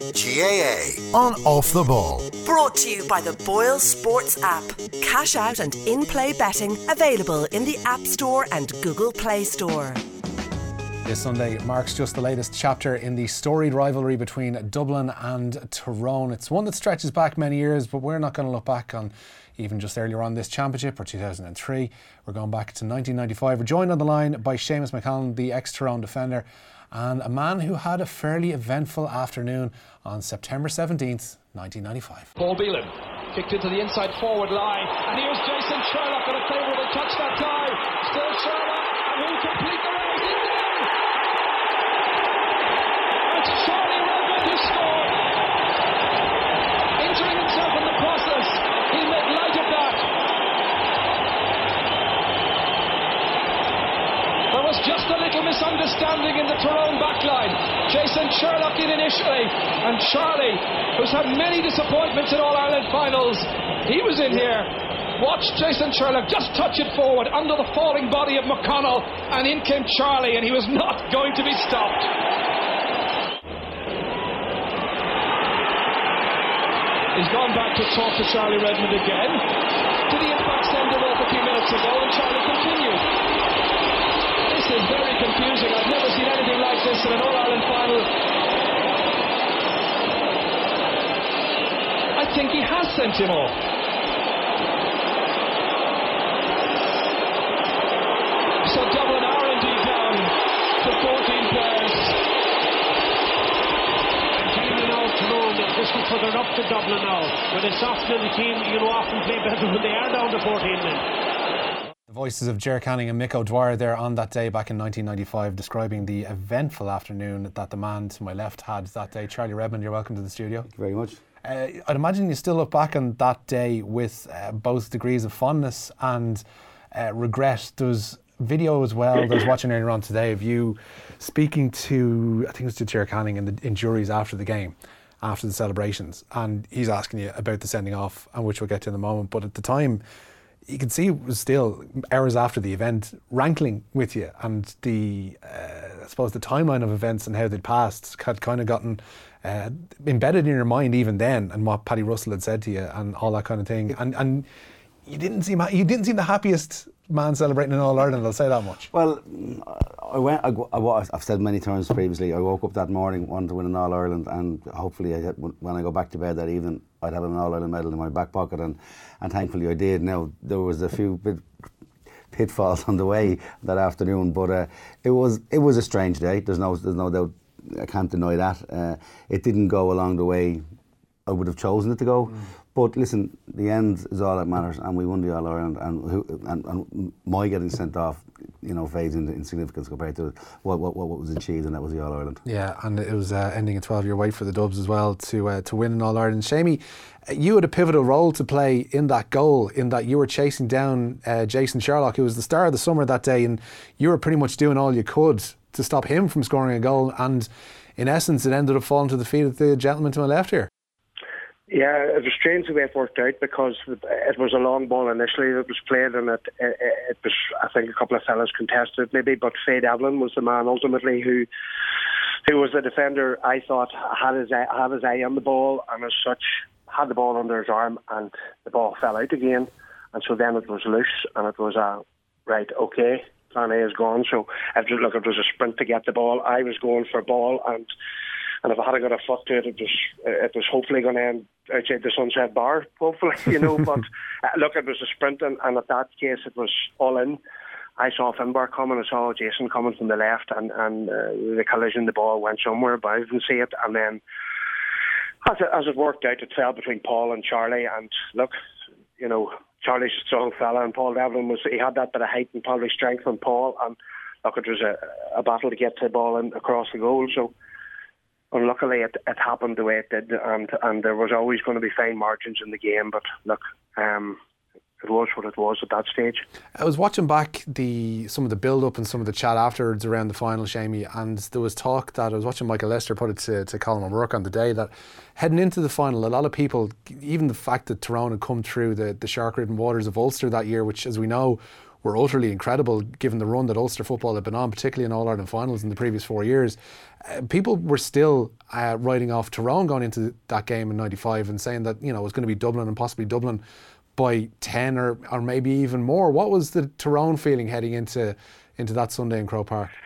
GAA on Off the Ball. Brought to you by the Boyle Sports app. Cash out and in-play betting available in the App Store and Google Play Store. This Sunday marks just the latest chapter in the storied rivalry between Dublin and Tyrone. It's one that stretches back many years, but we're not going to look back on even just earlier on this championship or 2003. We're going back to 1995. We're joined on the line by Seamus McCallan, the ex-Tyrone defender, and a man who had a fairly eventful afternoon on September 17th, 1995. Paul Beelan kicked into the inside forward line, and here's Jason Sherlock on a favourable touch that time. Still Sherlock, and he'll complete the race. He's in! It's Charlie Redmond who scored. Injuring himself in the process, he made light of that. There was just a little misunderstanding in the Tyrone backline. Jason Sherlock in initially, and Charlie, who's had many disappointments in All-Ireland finals, he was in here. Watch Jason Sherlock just touch it forward under the falling body of McConnell, and in came Charlie, and he was not going to be stopped. He's gone back to talk to Charlie Redmond again. Did he in fact send him off a few minutes ago, and Charlie continued? This is very confusing. I've never seen anything like this in an All-Ireland final. I think he has sent him off. So Dublin are indeed down to 14 players. And clearly now Tyrone, this will further up to Dublin now. With a soft little team, often play better when they are down to 14 men. The voices of Ger Canning and Mick O'Dwyer there on that day back in 1995, describing the eventful afternoon that the man to my left had that day. Charlie Redmond, you're welcome to the studio. Thank you very much. I'd imagine you still look back on that day with both degrees of fondness and regret. There was video as well that I was watching earlier on today of you speaking to, I think it was to Ger Canning in juries after the game, after the celebrations, and he's asking you about the sending off, and which we'll get to in a moment. But at the time, you can see it was still hours after the event rankling with you, and the I suppose the timeline of events and how they'd passed had kind of gotten embedded in your mind even then, and what Paddy Russell had said to you and all that kind of thing. And you didn't seem the happiest man celebrating in All Ireland, I'll say that much. Well, I've said many times previously, I woke up that morning wanting to win an All Ireland, and hopefully when I go back to bed that evening I'd have an All Ireland medal in my back pocket, and thankfully I did. Now there was a few pitfalls on the way that afternoon, but it was a strange day. There's no doubt. I can't deny that. It didn't go along the way I would have chosen it to go. But listen, the end is all that matters, and we won the All Ireland, and my getting sent off, fades into insignificance compared to what was achieved, and that was the All Ireland. Yeah, and it was ending a 12-year wait for the Dubs as well to win an All Ireland. Shamey, you had a pivotal role to play in that goal, in that you were chasing down Jason Sherlock, who was the star of the summer that day, and you were pretty much doing all you could to stop him from scoring a goal, and in essence it ended up falling to the feet of the gentleman to my left here. Yeah, it was strange the way it worked out, because it was a long ball initially that was played, and it was, I think, a couple of fellas contested maybe, but Faye Devlin was the man ultimately who was the defender. I thought had his eye on the ball, and as such had the ball under his arm, and the ball fell out again, and so then it was loose, and it was right, okay, plan A is gone. So it was a sprint to get the ball. I was going for ball, and if I hadn't got a foot to it, it was hopefully going to end outside the Sunset Bar, hopefully, But it was a sprint, and at that case it was all in. I saw Finbar coming, I saw Jason coming from the left, and the collision, the ball went somewhere, but I didn't see it. And then as it worked out, it fell between Paul and Charlie, and Charlie's a strong fella, and Paul Devlin he had that bit of height and probably strength on Paul, and it was a battle to get the ball in across the goal. So unluckily it happened the way it did, and there was always going to be fine margins in the game, but it was what it was at that stage. I was watching back some of the build-up and some of the chat afterwards around the final, Shamey, and there was talk that I was watching Michael Lester put it to Colin O'Rourke on the day that heading into the final, a lot of people, even the fact that Tyrone had come through the shark-ridden waters of Ulster that year, which, as we know, were utterly incredible given the run that Ulster football had been on, particularly in All-Ireland finals in the previous 4 years. People were still writing off Tyrone going into that game in 95 and saying that, you know, it was going to be Dublin and possibly Dublin by 10 or maybe even more. What was the Tyrone feeling heading into that Sunday in Croke Park?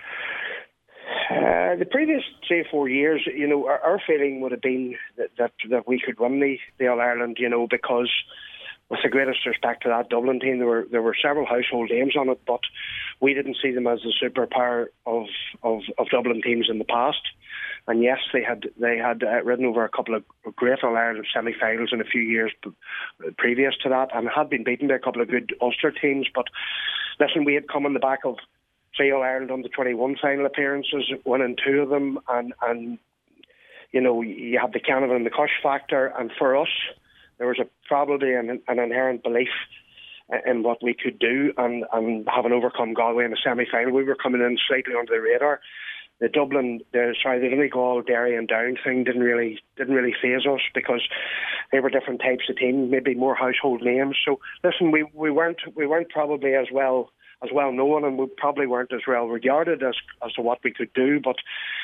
The previous 3 or 4 years, you know, our feeling would have been that we could win the All-Ireland, you know, because with the greatest respect to that Dublin team, there were several household names on it, but we didn't see them as the superpower of Dublin teams in the past. And yes, they had ridden over a couple of great All-Ireland semi-finals in a few years previous to that, and had been beaten by a couple of good Ulster teams. But listen, we had come on the back of 3 All-Ireland under-21 final appearances, winning 2 of them, and you know, you have the Canavan and the Cush factor, and for us, there was probably an inherent belief in what we could do, and having overcome Galway in the semi-final, we were coming in slightly under the radar. The Donegal, Derry and Down thing didn't really faze us because they were different types of teams, maybe more household names. So listen, we weren't probably as well known, and we probably weren't as well regarded as to what we could do. But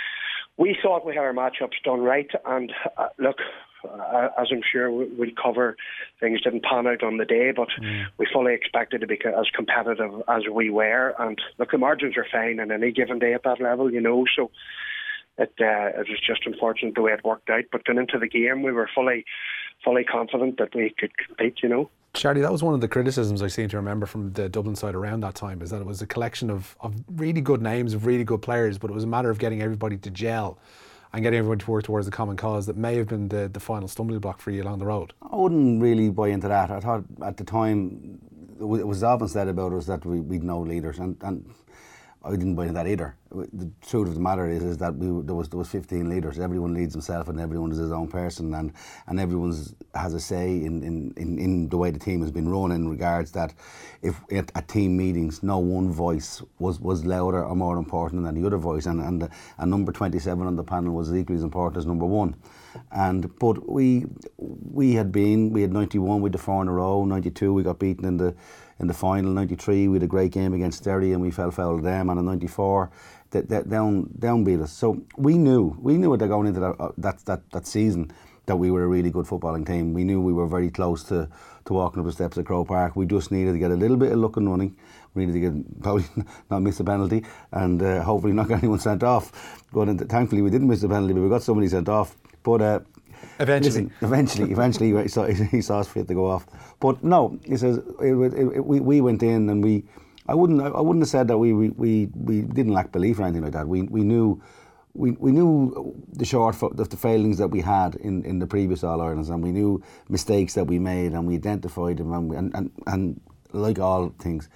we thought we had our matchups done right, and look, as I'm sure we'll cover, things didn't pan out on the day, but we fully expected to be as competitive as we were. And look, the margins are fine on any given day at that level, you know, so it was just unfortunate the way it worked out. But going into the game, we were fully confident that we could compete, you know. Charlie, that was one of the criticisms I seem to remember from the Dublin side around that time, is that it was a collection of really good names, of really good players, but it was a matter of getting everybody to gel and getting everyone to work towards the common cause that may have been the final stumbling block for you along the road. I wouldn't really buy into that. I thought at the time, it was often said about us that we'd no leaders, and I didn't buy into that either. The truth of the matter is that there was 15 leaders. Everyone leads himself, and everyone is his own person, and everyone has a say in the way the team has been run, in regards that if at team meetings no one voice was louder or more important than the other voice, and number 27 on the panel was equally as important as number 1. But we had 91, we had the 4 in a row. 92 we got beaten in the final. 93 we had a great game against Derry and we fell foul of them, and in 94 that down beat us. So we knew it going into that season that we were a really good footballing team. We knew we were very close to walking up the steps of Croke Park. We just needed to get a little bit of luck and running. We needed to probably not miss a penalty, and hopefully not get anyone sent off. Thankfully we didn't miss the penalty, but we got somebody sent off. But eventually, he saw us fit to go off. But no, he says we went in, and I wouldn't have said that we didn't lack belief or anything like that. We knew the failings that we had in the previous All-Irelands, and we knew mistakes that we made, and we identified them, and like all things,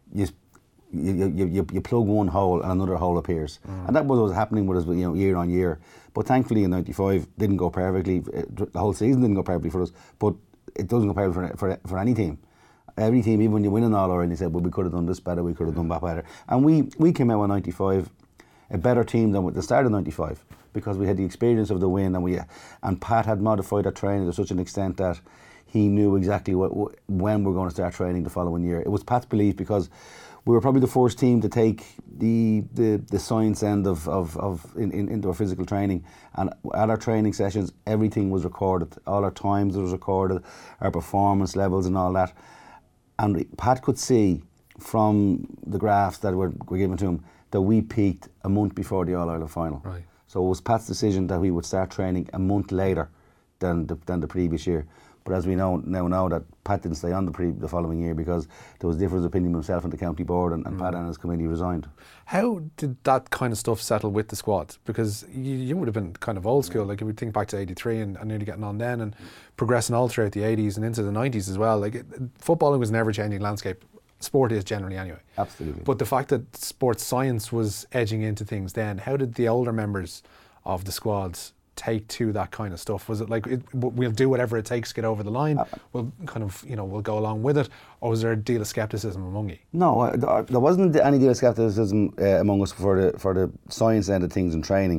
you plug one hole and another hole appears, and that was what was happening with us, you know, year on year. But thankfully in 95 didn't go perfectly. The whole season didn't go perfectly for us, but it doesn't go perfectly for any team. Every team, even when you win an All-Ireland, you said, well, we could have done this better, we could have done that better. And we came out with 95 a better team than at the start of 95, because we had the experience of the win, and Pat had modified our training to such an extent that he knew exactly when we're going to start training the following year. It was Pat's belief, because we were probably the first team to take the science end into our physical training, and at our training sessions everything was recorded. All our times was recorded, our performance levels and all that. And Pat could see from the graphs that were given to him that we peaked a month before the All-Ireland final. Right. So it was Pat's decision that we would start training a month later than the previous year. But as we know that Pat didn't stay on the following year, because there was difference of opinion with himself and the county board, and Pat and his committee resigned. How did that kind of stuff settle with the squad? Because you would have been kind of old school, like if we think back to 83 and nearly getting on then, and progressing all throughout the 80s and into the 90s as well. Like footballing was an ever-changing landscape. Sport is generally anyway. Absolutely. But the fact that sports science was edging into things then, how did the older members of the squads take to that kind of stuff? Was it like, we'll do whatever it takes to get over the line, we'll kind of, we'll go along with it, or was there a deal of scepticism among you? No, there wasn't any deal of scepticism among us for the science end of things and training.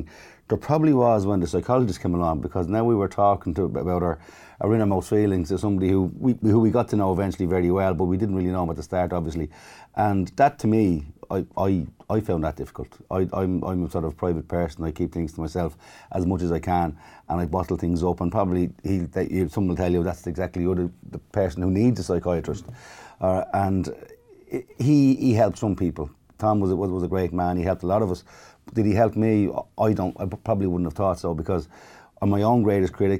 there probably was when the psychologist came along, because now we were talking about our innermost feelings to somebody who we got to know eventually very well, but we didn't really know him at the start, obviously. And that, to me, I found that difficult. I'm a sort of private person. I keep things to myself as much as I can, and I bottle things up. And probably someone will tell you that's exactly the person who needs a psychiatrist. And he helped some people. Tom was a great man. He helped a lot of us. Did he help me? I probably wouldn't have thought so, because I'm my own greatest critic.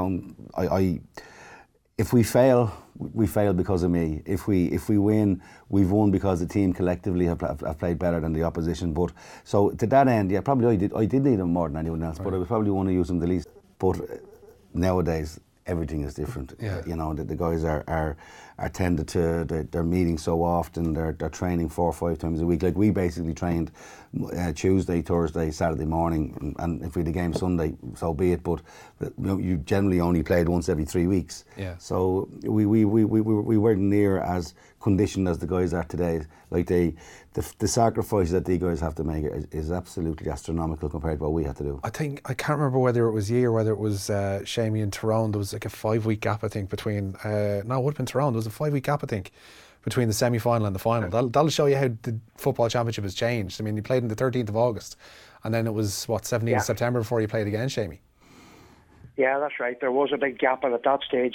If we fail, we fail because of me. If we win, we've won because the team collectively have played better than the opposition. But so to that end, yeah, probably I did need him more than anyone else, but I would probably want to use him the least. But nowadays, everything is different. Yeah. You know, the guys are tended to, they're meeting so often, they're training 4 or 5 times a week. Like, we basically trained Tuesday, Thursday, Saturday morning, and if we had a game Sunday, so be it. But you generally only played once every 3 weeks. Yeah. So we weren't near as conditioned as the guys are today. Like, the sacrifice that the guys have to make is absolutely astronomical compared to what we had to do. I can't remember whether it was you or whether it was Shamey and Tyrone. There was like a 5-week gap, I think, between no, it would have been Tyrone. There was a 5-week gap, I think, between the semi-final and the final. That'll show you how the football championship has changed. I mean, you played on the 13th of August, and then it was 17th of September before you played again, Shamey. Yeah, that's right. There was a big gap, and at that stage,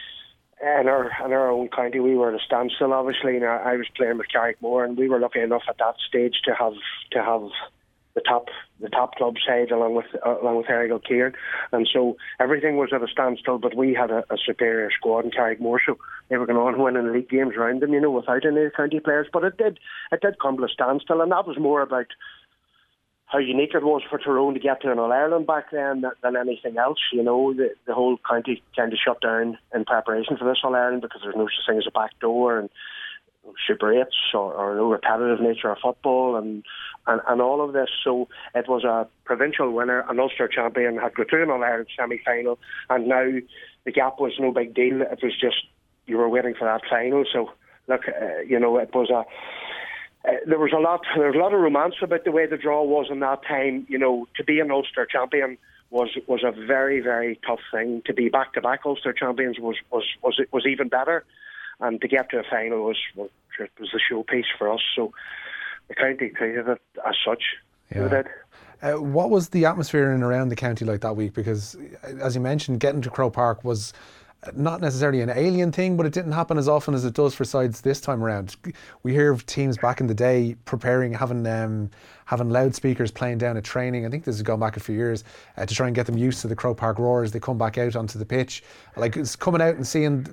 in our own county, we were at a standstill. Obviously, now I was playing with Carrickmore, and we were lucky enough at that stage to have the top club side along with Errigal Kieran, and so everything was at a standstill. But we had a superior squad in Carrickmore, so they were going on winning league games around them, without any county players. But it did come to a standstill, and that was more about how unique it was for Tyrone to get to an All-Ireland back then than anything else. The whole county kind of shut down in preparation for this All-Ireland because there's no such thing as a back door and Super 8s or no repetitive nature of football and all of this. So it was a provincial winner, an Ulster champion, had got through an All-Ireland semi-final, and now the gap was no big deal. It was just you were waiting for that final. So look, it was a... there was a lot of romance about the way the draw was in that time. To be an Ulster champion was a very, very tough thing. To be back-to-back Ulster champions was even better, and to get to a final was the showpiece for us. So the county treated it as such. Yeah. They did. What was the atmosphere in and around the county like that week? Because, as you mentioned, getting to Croke Park was not necessarily an alien thing, but it didn't happen as often as it does for sides this time around. We hear of teams back in the day preparing, having loudspeakers playing down at training. I think this has gone back a few years to try and get them used to the Croke Park roar as they come back out onto the pitch. Like, it's coming out and seeing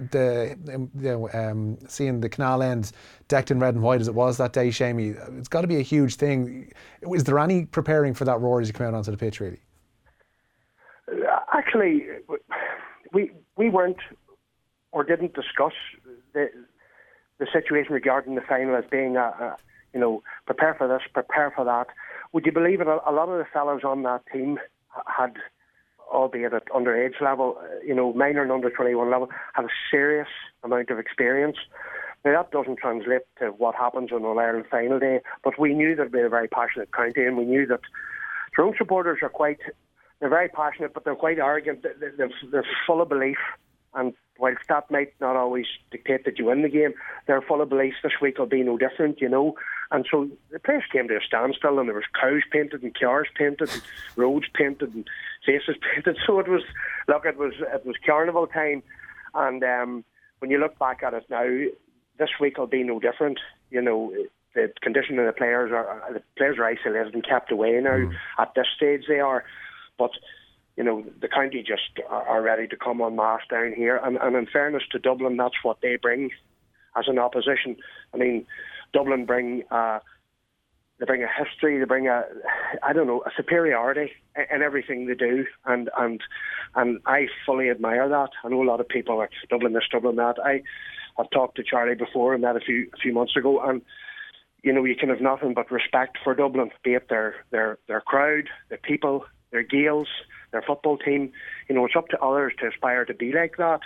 seeing the canal end decked in red and white as it was that day, Shamey. It's got to be a huge thing. Is there any preparing for that roar as you come out onto the pitch, really? Actually, we weren't or didn't discuss the situation regarding the final as being prepare for this, prepare for that. Would you believe it? A lot of the fellas on that team had, albeit at underage level, minor and under 21 level, had a serious amount of experience. Now, that doesn't translate to what happens on All-Ireland final day, but we knew that we'd be a very passionate county, and we knew that Tyrone supporters they're very passionate, but they're quite arrogant. They're full of belief, and whilst that might not always dictate that you win the game, they're full of belief. This week will be no different, And so the place came to a standstill, and there was cows painted and cars painted and roads painted and faces painted. So it was carnival time. And when you look back at it now, this week will be no different. The condition of the players are isolated and kept away now. At this stage they are. But, the county just are ready to come en masse down here. And in fairness to Dublin, that's what they bring as an opposition. I mean, Dublin bring a history, they bring a superiority in everything they do. And I fully admire that. I know a lot of people are Dublin this, Dublin that. I've talked to Charlie before and that a few months ago, and you can have nothing but respect for Dublin, be it their crowd, their people, their Gaels, their football team. It's up to others to aspire to be like that.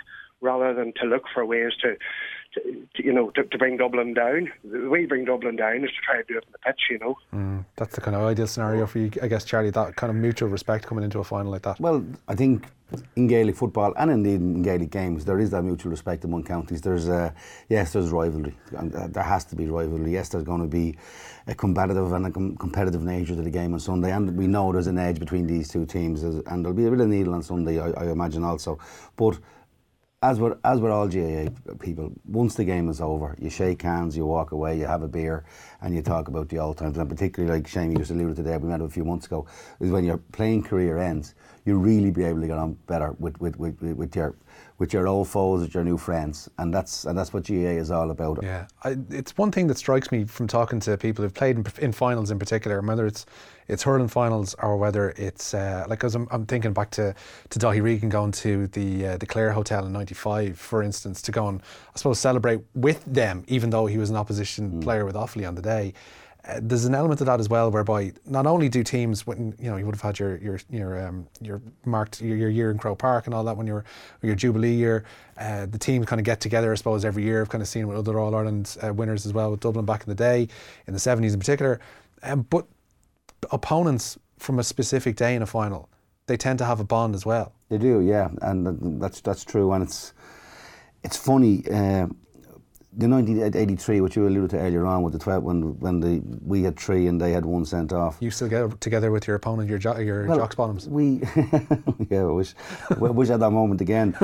rather than to look for ways to bring Dublin down. The way you bring Dublin down is to try to do it in the pitch, That's the kind of ideal scenario for you, I guess, Charlie, that kind of mutual respect coming into a final like that. Well, I think in Gaelic football and indeed in Gaelic games, there is that mutual respect among counties. There's there's rivalry. There has to be rivalry. Yes, there's going to be a combative and a competitive nature to the game on Sunday, and we know there's an edge between these two teams, and there'll be a bit of needle on Sunday, I imagine also. But as with all GAA people, once the game is over, you shake hands, you walk away, you have a beer, and you talk about the old times. And particularly, like Shamey just alluded to there, we met a few months ago, is when your playing career ends, you really be able to get on better with your old foes, with your new friends, and that's what GAA is all about. Yeah, it's one thing that strikes me from talking to people who've played in finals in particular, whether it's hurling finals or whether it's because I'm thinking back to Daithí Regan going to the Clare Hotel in '95, for instance, to go and I suppose celebrate with them, even though he was an opposition player with Offaly on the day. There's an element of that as well, whereby not only do teams, when you would have had your marked your year in Croke Park and all that when your Jubilee year, the team kind of get together, I suppose, every year. I've kind of seen with other All Ireland winners as well, with Dublin back in the day, in the 70s in particular. But opponents from a specific day in a final, they tend to have a bond as well. They do, yeah, and that's true, and it's funny. The 1983, which you alluded to earlier on, with the 12, when we had 3 and they had 1 sent off. You still get together with your opponent, your Jocks Bottoms. We I wish I had that moment again.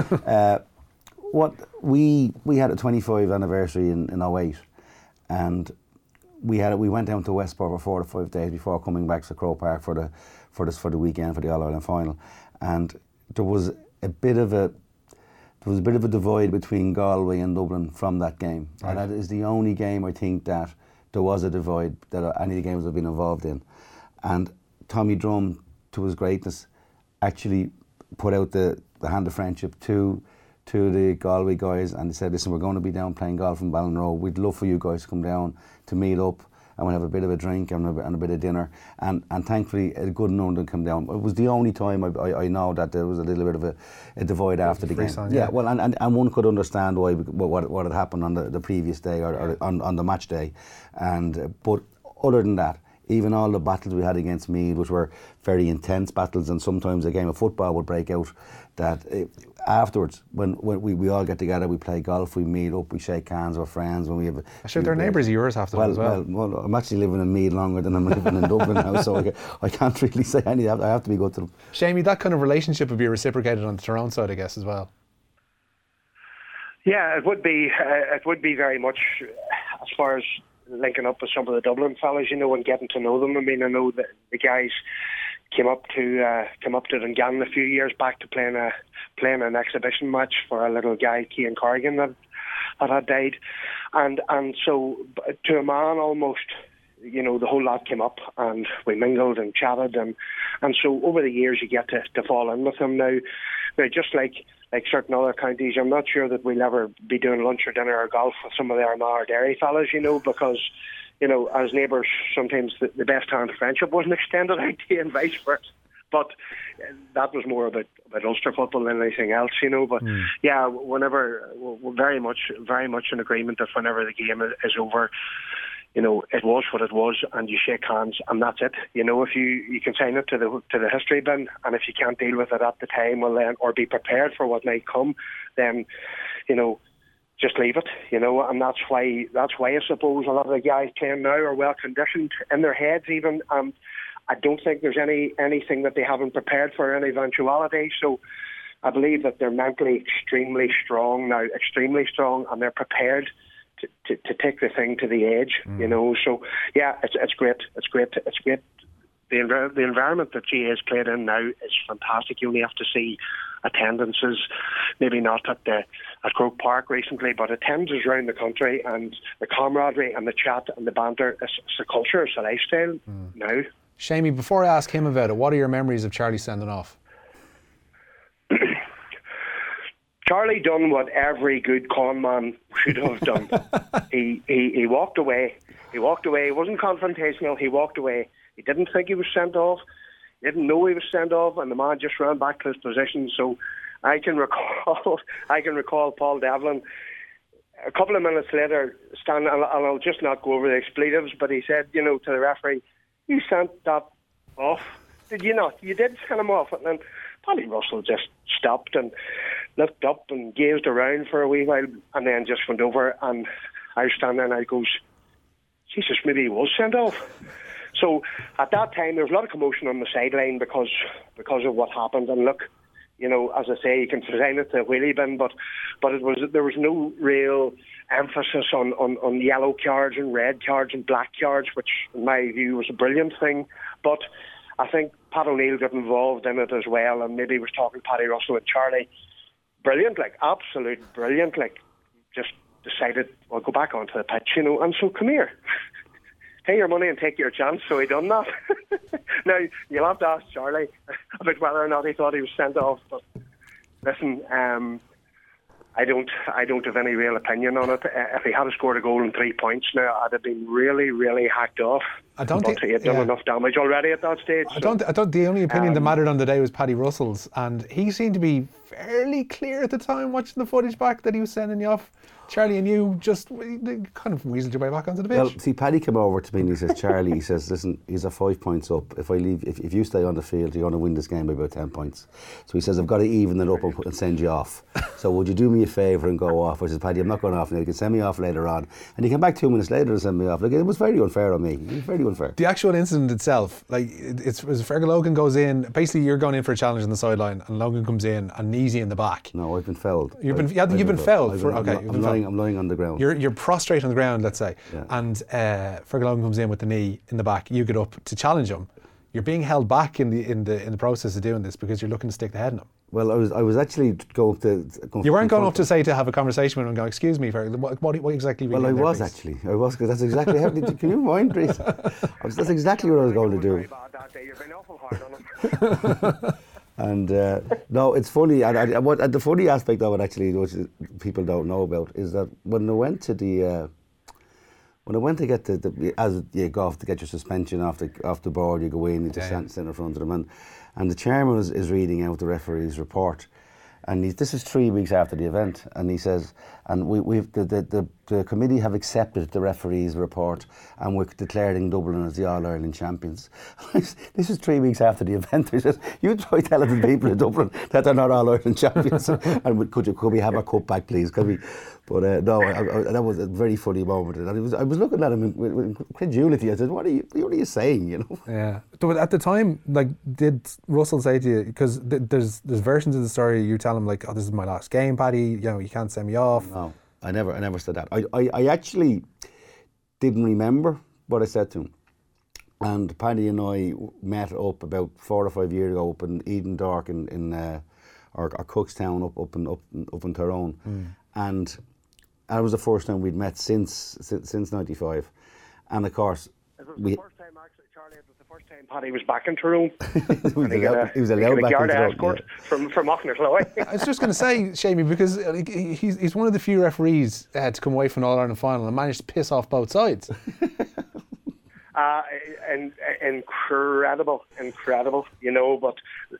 We had a 25th anniversary in 08, and we went down to Westport for 4 to 5 days before coming back to Croke Park for the weekend for the All Ireland final, and there was a bit of a divide between Galway and Dublin from that game. Right. And that is the only game I think that there was a divide that any of the games have been involved in. And Tommy Drum, to his greatness, actually put out the hand of friendship to the Galway guys, and they said, listen, we're going to be down playing golf in Ballinrobe. We'd love for you guys to come down to meet up, and we'll have a bit of a drink and a bit of dinner. And thankfully, a good number come down. It was the only time I know that there was a little bit of a divide after the game. Sign, yeah, well, and one could understand why what had happened on the previous day or on the match day. But other than that, even all the battles we had against Meath, which were very intense battles, and sometimes a game of football would break out, that afterwards, when we all get together, we play golf, we meet up, we shake hands with friends. When we have, sure, they're neighbours of yours after that as well. Well, I'm actually living in Meath longer than I'm living in Dublin now, so I can't really say anything. I have to be good to them. Shamey, that kind of relationship would be reciprocated on the Tyrone side, I guess, as well. Yeah, it would be. It would be very much as far as linking up with some of the Dublin fellas, and getting to know them. I mean, I know that the guys came up to Dungannon a few years back to playing an exhibition match for a little guy, Cian Corrigan, that had died, and so to a man almost, the whole lot came up and we mingled and chatted, and so over the years you get to fall in with them. Now just like certain other counties, I'm not sure that we'll ever be doing lunch or dinner or golf with some of the Armagh or Derry fellas, because as neighbours, sometimes the best hand of friendship wasn't extended out to you and vice versa. But that was more about Ulster football than anything else, But yeah, whenever we're very much in agreement that whenever the game is over, it was what it was, and you shake hands, and that's it. If you can sign it to the history bin, and if you can't deal with it at the time, well then, or be prepared for what might come, then just leave it, and that's why I suppose a lot of the guys playing now are well conditioned in their heads even, and I don't think there's anything that they haven't prepared for any eventuality. So I believe that they're mentally extremely strong now, and they're prepared to take the thing to the edge, So yeah, it's great. The environment that GAA has played in now is fantastic. You only have to see attendances, maybe not at Croke Park recently, but attendances around the country, and the camaraderie and the chat and the banter. It's a culture, it's a lifestyle now. Shamey, before I ask him about it, what are your memories of Charlie sending off? Charlie done what every good con man should have done. He walked away. He wasn't confrontational. He walked away. He didn't think he was sent off. He didn't know he was sent off, and the man just ran back to his position. So I can recall Paul Devlin a couple of minutes later standing, and I'll just not go over the expletives, but he said, to the referee, "You sent that off, did you not? You did send him off." And then Paddy Russell just stopped and looked up and gazed around for a wee while, and then just went over, and I was standing there and I goes, "Jesus, maybe he was sent off." So at that time there was a lot of commotion on the sideline because of what happened. And look, as I say, you can design it to a wheelie bin, but there was no real emphasis on yellow cards and red cards and black cards, which in my view was a brilliant thing. But I think Pat O'Neill got involved in it as well, and maybe he was talking Paddy Russell and Charlie. Brilliant, absolute brilliant, just decided, well, go back onto the pitch, and so come here. Pay your money and take your chance, so he done that. Now, you'll have to ask Charlie about whether or not he thought he was sent off, but listen, I don't have any real opinion on it. If he had scored a goal and 3 points now, I'd have been really, really hacked off. I don't think he had done enough damage already at that stage. I don't. The only opinion that mattered on the day was Paddy Russell's, and he seemed to be fairly clear at the time watching the footage back that he was sending you off. Charlie and you just kind of weaseled your way back onto the pitch. Well, see, Paddy came over to me and he says, "Charlie," he says, "listen, he's a 5 points up. If I leave, if you stay on the field, you're going to win this game by about 10 points. So he says, I've got to even it up and send you off. So would you do me a favour and go off?" I says, "Paddy, I'm not going off now. You can send me off later on." And he came back 2 minutes later to send me off. It was very unfair on me. It was very unfair. The actual incident itself, it's Fergal Logan goes in. Basically, you're going in for a challenge on the sideline, and Logan comes in and knees you in the back. No, I've been fouled. You've been fouled. I'm lying on the ground. You're prostrate on the ground, let's say, and Fergal Logan comes in with the knee in the back. You get up to challenge him. You're being held back in the process of doing this because you're looking to stick the head in him. Well, I was actually going to. You weren't going up to say to have a conversation with him and go, "Excuse me, Fergal, what exactly?" Well, I was actually. I was, because that's exactly how. Can you mind, Reece? That's exactly what I was going to do. You've been awful hard on him. And no, it's funny. And what the funny aspect of it, actually, which people don't know about, is that when I went to get as you go off to get your suspension off the board, you go in, you just stand in front of them, and the chairman is reading out the referee's report, and this is 3 weeks after the event, and he says, and the committee have accepted the referee's report, and we're declaring Dublin as the All-Ireland champions. This is 3 weeks after the event. He says, "You try telling the people in Dublin that they're not All-Ireland champions, and could we have our cup back, please? Could we?" But no, that was a very funny moment. And I was looking at him with incredulity. I said, what are you saying? Yeah. But at the time, did Russell say to you, because there's versions of the story you tell him "Oh, this is my last game, Paddy. You can't send me off." No, I never said that. I actually didn't remember what I said to him. And Paddy and I met up about 4 or 5 years ago up in Eden Dark in or Cookstown up in Tyrone, and that was the first time we'd met since '95, and of course it was the first time, actually, Charlie. It was the first time Paddy was back in Tyrone. he was allowed back in Tyrone. Escort from Auchnacloy. I was just going to say, Shamey, because he's one of the few referees to come away from an All-Ireland final and managed to piss off both sides. Incredible. But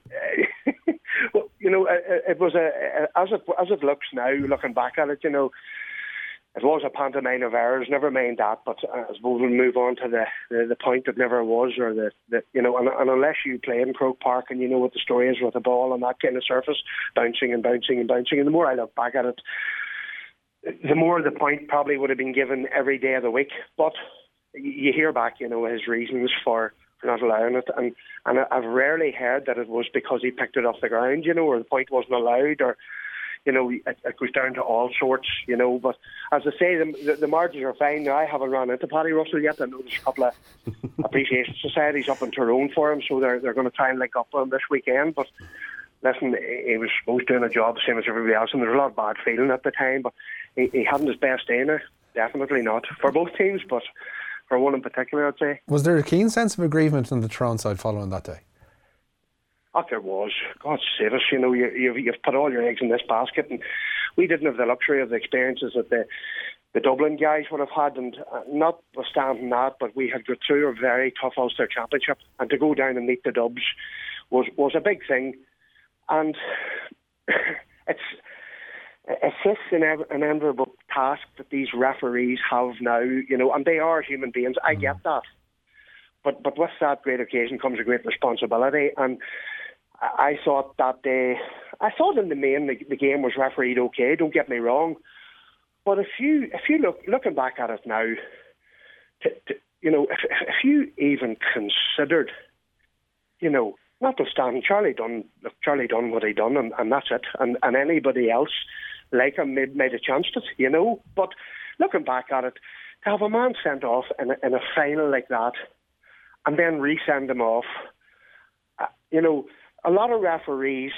it was as it looks now, looking back at it, it was a pantomime of errors. Never mind that, but I suppose we'll move on to the point that never was, or and unless you play in Croke Park and you know what the story is with the ball on that kind of surface, bouncing, and the more I look back at it, the more the point probably would have been given every day of the week. But you hear back, his reasons for not allowing it, and I've rarely heard that it was because he picked it off the ground, or the point wasn't allowed, or it goes down to all sorts, But as I say, the margins are fine. Now, I haven't run into Paddy Russell yet. I know there's a couple of appreciation societies up in Tyrone for him, so they're going to try and link up with him this weekend. But listen, he was supposed to do a job the same as everybody else, and there was a lot of bad feeling at the time. But he hadn't his best day now. Definitely not for both teams, but for one in particular, I'd say. Was there a keen sense of aggrievement on the Tyrone side following that day? Oh, there was. God save us, you've put all your eggs in this basket, and we didn't have the luxury of the experiences that the Dublin guys would have had, and notwithstanding that, but we had got through a very tough Ulster Championship, and to go down and meet the Dubs was a big thing. And this inevitable task that these referees have now, and they are human beings. I get that. But with that great occasion comes a great responsibility. And I thought that day, in the main, the game was refereed okay, don't get me wrong. But if you looking back at it now, if you even considered, notwithstanding Charlie done what he done, and that's it. And anybody else like him made a chance at it, But looking back at it, to have a man sent off in a final like that, and then resend him off, a lot of referees,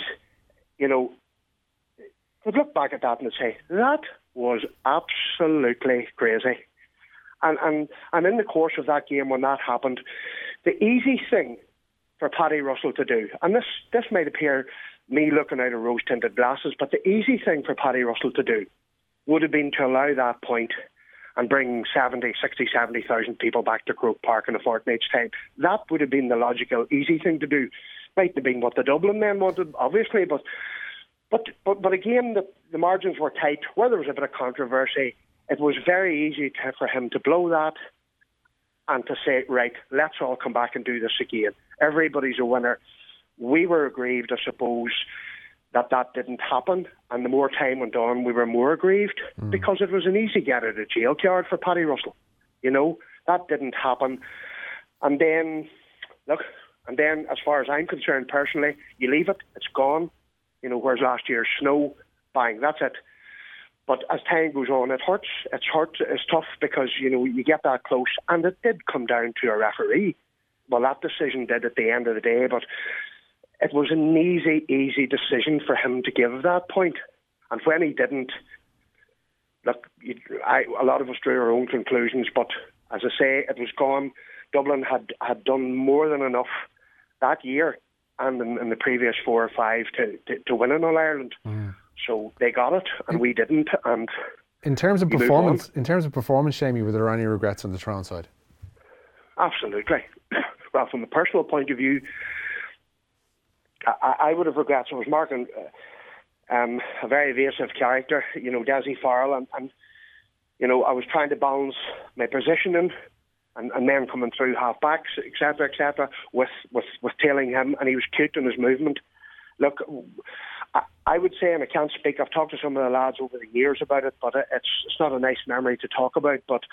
would look back at that and say, that was absolutely crazy. And in the course of that game when that happened, the easy thing for Paddy Russell to do, and this might appear me looking out of rose-tinted glasses, but the easy thing for Paddy Russell to do would have been to allow that point and bring 70,000 people back to Croke Park in a fortnight's time. That would have been the logical, easy thing to do. Might have been what the Dublin men wanted, obviously, but again, the margins were tight. Where there was a bit of controversy, it was very easy for him to blow that and to say, right, let's all come back and do this again. Everybody's a winner. We were aggrieved, I suppose, that didn't happen, and the more time went on, we were more aggrieved because it was an easy get out of jail card for Paddy Russell. That didn't happen. And then, as far as I'm concerned personally, you leave it, it's gone. Whereas last year's snow, bang, that's it. But as time goes on, it hurts. It's tough because, you get that close, and it did come down to a referee. Well, that decision did at the end of the day, but it was an easy decision for him to give that point. And when he didn't, a lot of us drew our own conclusions, but as I say, it was gone. Dublin had done more than enough that year and in the previous 4 or 5 to win in All-Ireland. So they got it, and we didn't. And in terms of performance, Shamey, were there any regrets on the Tyrone side? Absolutely. Well, from a personal point of view, I would have regrets. I was marking a very evasive character, Dessie Farrell, and I was trying to balance my positioning and men coming through half-backs, etc., with tailing him, and he was cute in his movement. Look, I would say, and I can't speak, I've talked to some of the lads over the years about it, but it's not a nice memory to talk about, but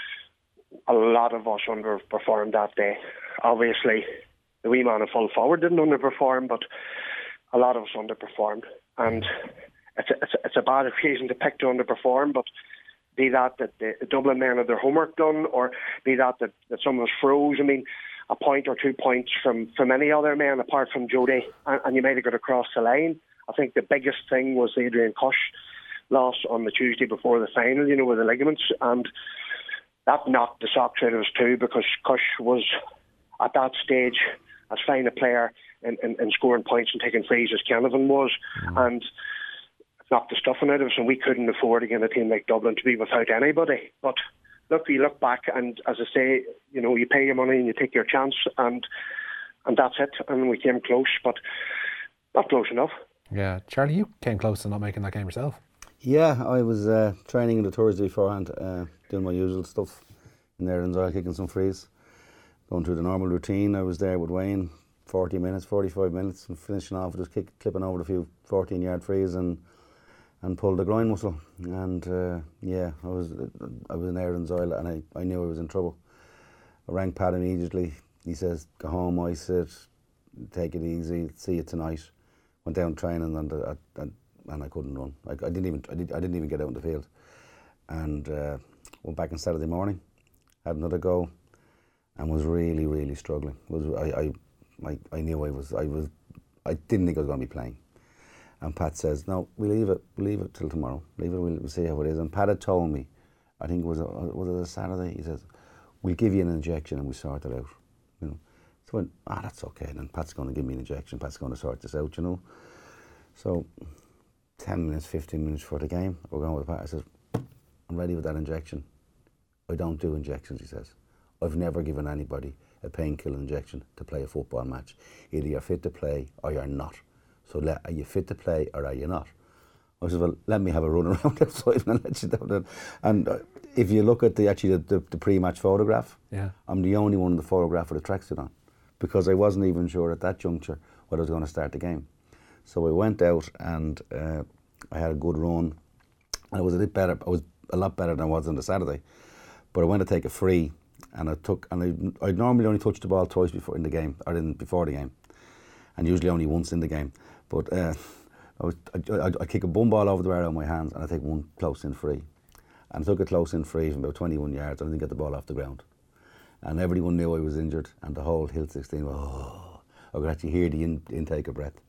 a lot of us underperformed that day. Obviously, the wee man in full forward didn't underperform, but a lot of us underperformed. And it's a bad occasion to pick to underperform, but be that the Dublin men had their homework done, or be that some of us froze. I mean, a point or 2 points from any other man apart from Jody, and you might have got across the line. I think the biggest thing was the Adrian Cush loss on the Tuesday before the final, with the ligaments, and that knocked the socks out of us too, because Cush was at that stage as fine a player in scoring points and taking frees as Canavan was, and knocked the stuffing out of us, and we couldn't afford again a team like Dublin to be without anybody. But look, you look back, and as I say, you pay your money and you take your chance, and that's it. And we came close, but not close enough. Yeah, Charlie, you came close to not making that game yourself. Yeah, I was training on the Thursday beforehand, doing my usual stuff in there, and kicking some frees, going through the normal routine. I was there with Wayne 40 minutes, 45 minutes, and finishing off just clipping over a few 14-yard frees and pulled the groin muscle. And I was in Erin's oil, and I knew I was in trouble. I rang Pat immediately. He says, "Go home, ice it, take it easy, see you tonight." Went down training, and I couldn't run. I didn't even get out in the field. And went back on Saturday morning, had another go, and was really, really struggling. I knew I didn't think I was going to be playing. And Pat says, "No, we leave it till tomorrow. Leave it. We'll see how it is." And Pat had told me, I think was it a Saturday? He says, "We'll give you an injection and we sort it out." So I went, that's okay. And then Pat's going to give me an injection. Pat's going to sort this out, So 10 minutes, 15 minutes for the game, we're going with Pat. I says, "I'm ready with that injection." "I don't do injections," he says. "I've never given anybody a painkiller injection to play a football match. Either you're fit to play or you're not. So are you fit to play or are you not?" I said, well, let me have a run around outside and I'll let you down there. And if you look at the pre-match photograph, I'm the only one in the photograph with a tracksuit on, because I wasn't even sure at that juncture whether I was going to start the game. So I went out and I had a good run, and I was a bit better. I was a lot better than I was on the Saturday, but I went to take a free, and I normally only touch the ball twice before the game, and usually only once in the game. But I kick a bum ball over the bar out of my hands, and I take one close-in free. And I took a close-in free from about 21 yards, and I didn't get the ball off the ground. And everyone knew I was injured, and the whole Hill 16, I could actually hear the intake of breath.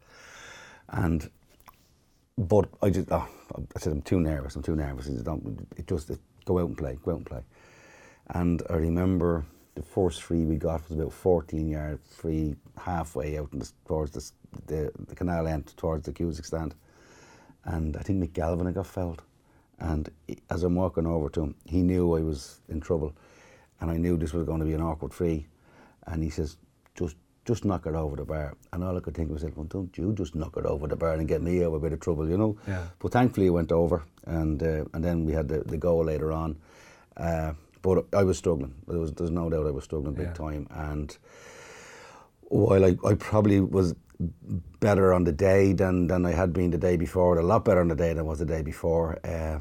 But I said, I'm too nervous. He said, go out and play. And I remember the first free we got was about 14-yard free, halfway out towards the canal end, towards the Cusack stand. And I think Mick Galvin got fouled. And as I'm walking over to him, he knew I was in trouble, and I knew this was going to be an awkward free. And he says, just knock it over the bar. And all I could think was, well, don't you just knock it over the bar and get me out of a bit of trouble, you know? Yeah. But thankfully it went over, and then we had the goal later on. But I was struggling. There's no doubt I was struggling big time. And while I probably was better on the day than I had been the day before, a lot better on the day than I was the day before,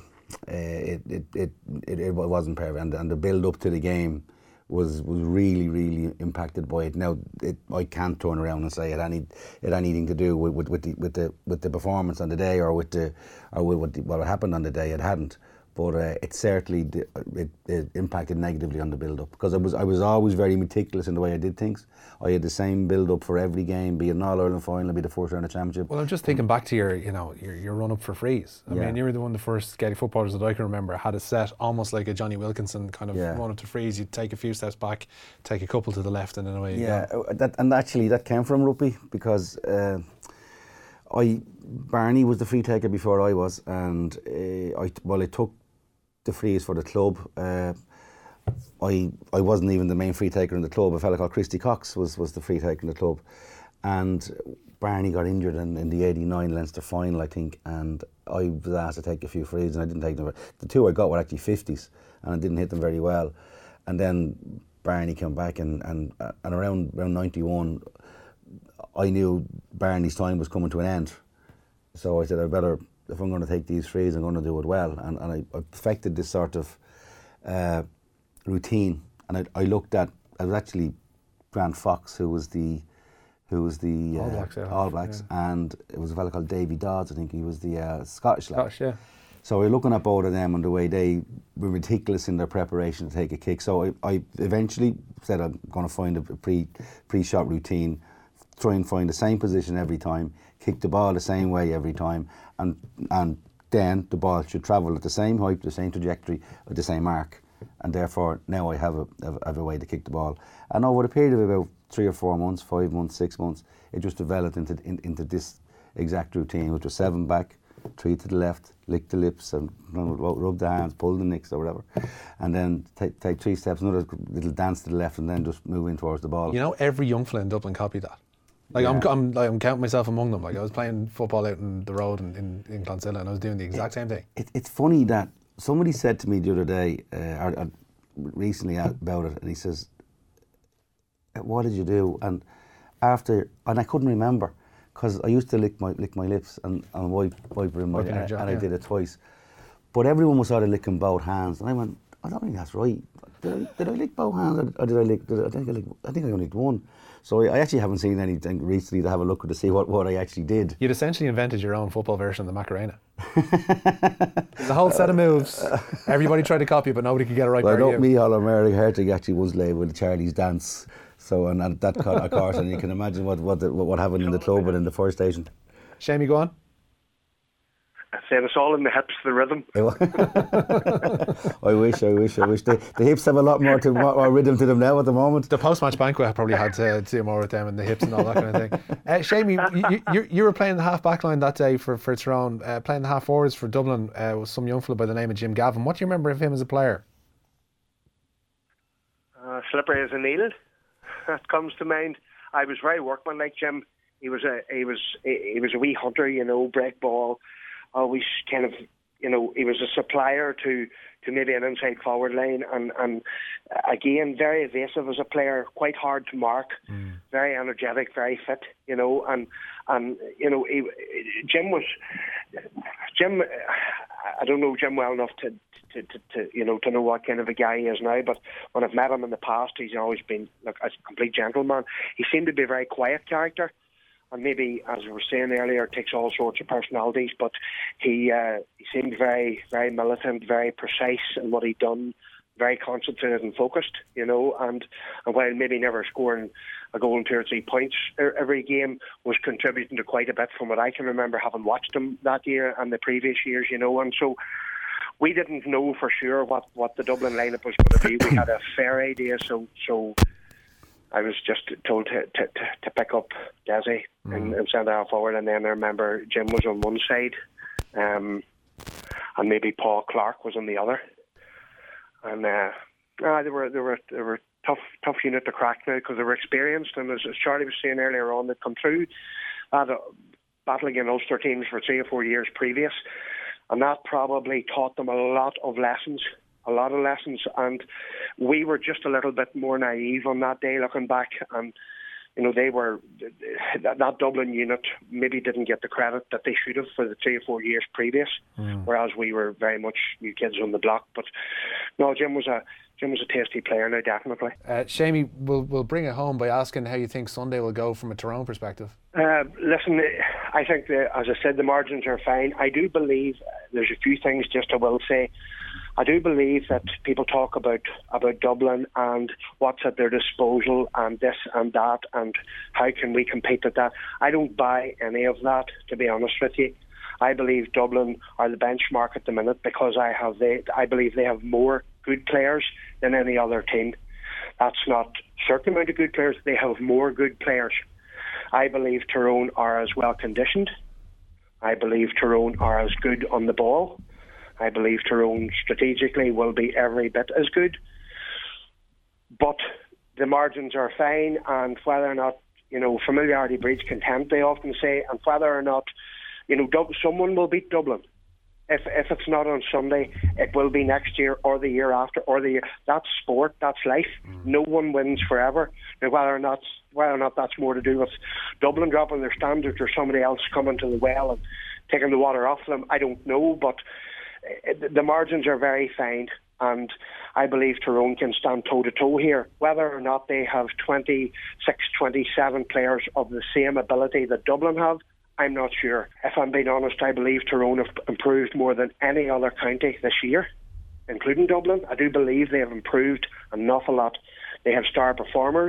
it wasn't perfect. And the build up to the game was really, really impacted by it. Now I can't turn around and say it had anything to do with the performance on the day or with what happened on the day. It hadn't, but it certainly it impacted negatively on the build up, because I was always very meticulous in the way I did things. I had the same build up for every game, be it an All-Ireland final, be the first round of championship. Well, I'm just thinking back to your run up for frees. I mean, you were one of the first Gaelic footballers that I can remember had a set almost like a Johnny Wilkinson kind of run up to frees. You'd take a few steps back, take a couple to the left, and then away you go. That came from rugby, because Barney was the free taker before I was, and I took the frees for the club. I wasn't even the main free taker in the club. A fella called Christy Cox was the free taker in the club, and Barney got injured in the '89 Leinster final, I think, and I was asked to take a few frees, and I didn't take them. The two I got were actually 50s, and I didn't hit them very well. And then Barney came back, and around 91, I knew Barney's time was coming to an end. So I said, if I'm going to take these frees, I'm going to do it well. And I perfected this sort of routine. And I looked at, I was actually Grant Fox, who was the All Blacks, and it was a fellow called Davy Dodds, I think he was the Scottish lad. Yeah. So we're looking at both of them and the way they were meticulous in their preparation to take a kick. So I eventually said, I'm going to find a pre-shot routine, try and find the same position every time, kick the ball the same way every time, and then the ball should travel at the same height, the same trajectory, at the same arc. And therefore now I have a way to kick the ball. And over the period of about 3 or 4 months, 5 months, 6 months, it just developed into this exact routine, which was 7 back, 3 to the left, lick the lips and rub the hands, pull the nicks or whatever, and then take 3 steps, another little dance to the left, and then just move in towards the ball. You know, every young fella in Dublin copied that. Like, I'm counting myself among them. Like, I was playing football out in the road in Clonsilla, and I was doing the exact same thing. It's funny that somebody said to me the other day, recently about it, and he says, "What did you do?" And I couldn't remember, because I used to lick my lips and wipe in my, and I did it twice. But everyone was sort of licking both hands, and I went, I don't think that's right. Did I lick both hands, or did I lick? I think I only licked one. So I actually haven't seen anything recently to have a look at to see what I actually did. You'd essentially invented your own football version of the Macarena. There's a whole set of moves. Everybody tried to copy it, but nobody could get it right. Well, not me, All Mary Hertig actually was labelled Charlie's Dance. So, and that of course, and you can imagine what happened in the club and in the fire station. Shamey, go on. I said it's all in the hips, the rhythm. I wish. The hips have a lot more rhythm to them now at the moment. The post-match banquet probably had to do more with them and the hips and all that kind of thing. Shamey, you were playing the half-back line that day for Tyrone, playing the half-forwards for Dublin with some young fellow by the name of Jim Gavin. What do you remember of him as a player? Slippery as a needle. That comes to mind. I was very workmanlike, Jim. He was a wee hunter, break ball. always kind of, he was a supplier to maybe an inside forward line, and again, very evasive as a player, quite hard to mark, very energetic, very fit, and Jim, I don't know Jim well enough to know what kind of a guy he is now, but when I've met him in the past, he's always been a complete gentleman. He seemed to be a very quiet character, and maybe, as we were saying earlier, takes all sorts of personalities, but he seemed very, very militant, very precise in what he'd done, very concentrated and focused, and while maybe never scoring a goal and 2 or 3 points every game, was contributing to quite a bit from what I can remember having watched him that year and the previous years, and so we didn't know for sure what the Dublin lineup was going to be. We had a fair idea, so I was just told to pick up Desi and send her forward, and then I remember Jim was on one side, and maybe Paul Clark was on the other, and they were tough unit to crack now because they were experienced, and as Charlie was saying earlier on, they'd come through battling in Ulster teams for 3 or 4 years previous, and that probably taught them a lot of lessons, and we were just a little bit more naive on that day looking back, and they were, that Dublin unit maybe didn't get the credit that they should have for the 3 or 4 years previous, whereas we were very much new kids on the block. But no, Jim was a tasty player now, definitely. Shamey, we'll bring it home by asking how you think Sunday will go from a Tyrone perspective. Listen, I think, as I said, the margins are fine. I do believe there's a few things just I will say. I do believe that people talk about Dublin and what's at their disposal and this and that and how can we compete with that. I don't buy any of that, to be honest with you. I believe Dublin are the benchmark at the minute because I believe they have more good players than any other team. That's not a certain amount of good players. They have more good players. I believe Tyrone are as well conditioned. I believe Tyrone are as good on the ball. I believe Tyrone strategically will be every bit as good. But the margins are fine, and whether or not, familiarity breeds contempt, they often say, and whether or not, someone will beat Dublin. If it's not on Sunday, it will be next year or the year after or the year. That's sport, that's life. No one wins forever. Now, whether or not that's more to do with Dublin dropping their standards or somebody else coming to the well and taking the water off them, I don't know, but the margins are very fine, and I believe Tyrone can stand toe-to-toe here. Whether or not they have 26, 27 players of the same ability that Dublin have, I'm not sure. If I'm being honest, I believe Tyrone have improved more than any other county this year, including Dublin. I do believe they have improved an awful lot. They have star performers.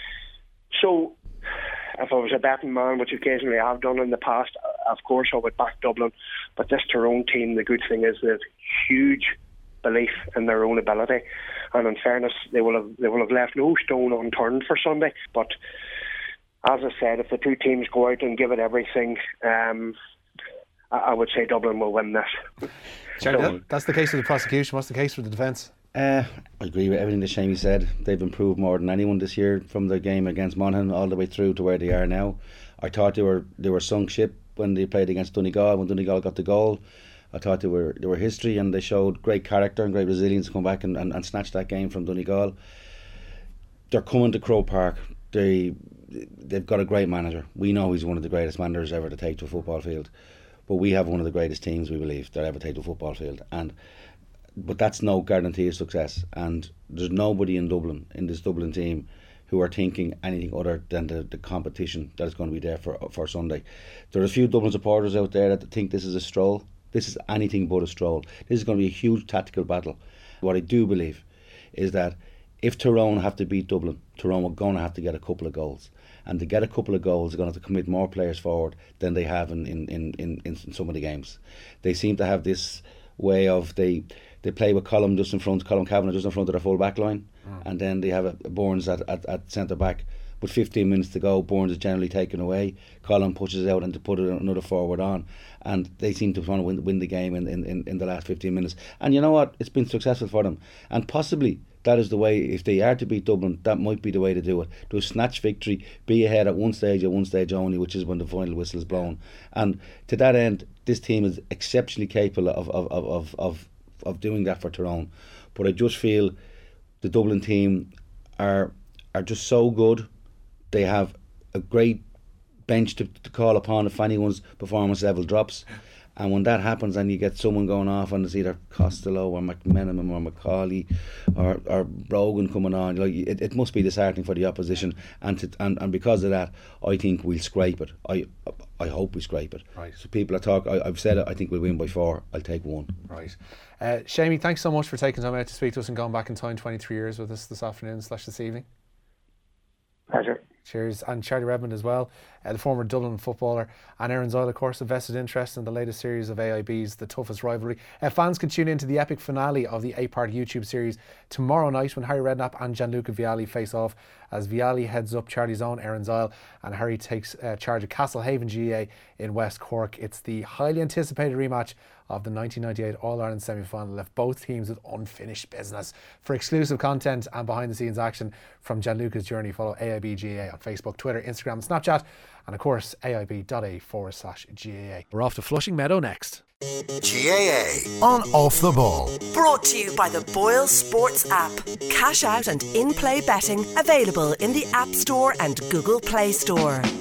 So, if I was a betting man, which occasionally I've done in the past, of course I would back Dublin. But this Tyrone team, the good thing is they have huge belief in their own ability. And in fairness, they will have left no stone unturned for Sunday. But as I said, if the two teams go out and give it everything, I would say Dublin will win this. Charlie, that's the case for the prosecution. What's the case for the defence? I agree with everything that Shamey said. They've improved more than anyone this year from their game against Monaghan all the way through to where they are now. I thought they were sunk ship when they played against Donegal. When Donegal got the goal, I thought they were history, and they showed great character and great resilience to come back and snatch that game from Donegal. They're coming to Croke Park. They've got a great manager. We know he's one of the greatest managers ever to take to a football field, but we have one of the greatest teams, we believe, that ever take to a football field. But that's no guarantee of success, and there's nobody in Dublin, in this Dublin team, who are thinking anything other than the competition that is going to be there for Sunday. There are a few Dublin supporters out there that think this is a stroll. This is anything but a stroll. This is going to be a huge tactical battle. What I do believe is that if Tyrone have to beat Dublin, Tyrone are going to have to get a couple of goals. And to get a couple of goals, they're going to have to commit more players forward than they have in some of the games. They seem to have this way of they play with Colm Kavanagh just in front of their full back line, and then they have a Burns at centre back. But 15 minutes to go, Burns is generally taken away. Colm pushes out and to put another forward on, and they seem to want to win the game in the last 15 minutes. And you know what? It's been successful for them, and possibly that is the way. If they are to beat Dublin, that might be the way to do it. Do a snatch victory, be ahead at one stage only, which is when the final whistle is blown. And to that end, this team is exceptionally capable of doing that for Tyrone. But I just feel the Dublin team are just so good. They have a great bench to call upon if anyone's performance level drops. And when that happens and you get someone going off and it's either Costello or McMenamin or McCauley or Brogan coming on, it must be disheartening for the opposition. And because of that, I think we'll scrape it. I hope we scrape it. Right. So people are talking. I've said it. I think we'll win by 4. I'll take 1. Right. Shamey, thanks so much for taking time out to speak to us and going back in time 23 years with us this afternoon / this evening. Pleasure. Cheers. And Charlie Redmond as well, the former Dublin footballer, and Aaron Zoyle, of course, a vested interest in the latest series of AIB's The Toughest Rivalry. Fans can tune into the epic finale of the 8-part YouTube series tomorrow night when Harry Redknapp and Gianluca Vialli face off, as Vialli heads up Charlie's own Aaron Zoyle and Harry takes charge of Castlehaven GAA in West Cork. It's the highly anticipated rematch of the 1998 All-Ireland semi-final, left both teams with unfinished business. For exclusive content and behind-the-scenes action from Gianluca's journey, follow AIB GAA on Facebook, Twitter, Instagram and Snapchat, and of course AIB.ie/GAA. We're off to Flushing Meadow next. GAA on Off the Ball. Brought to you by the Boyle Sports app. Cash out and in-play betting available in the App Store and Google Play Store.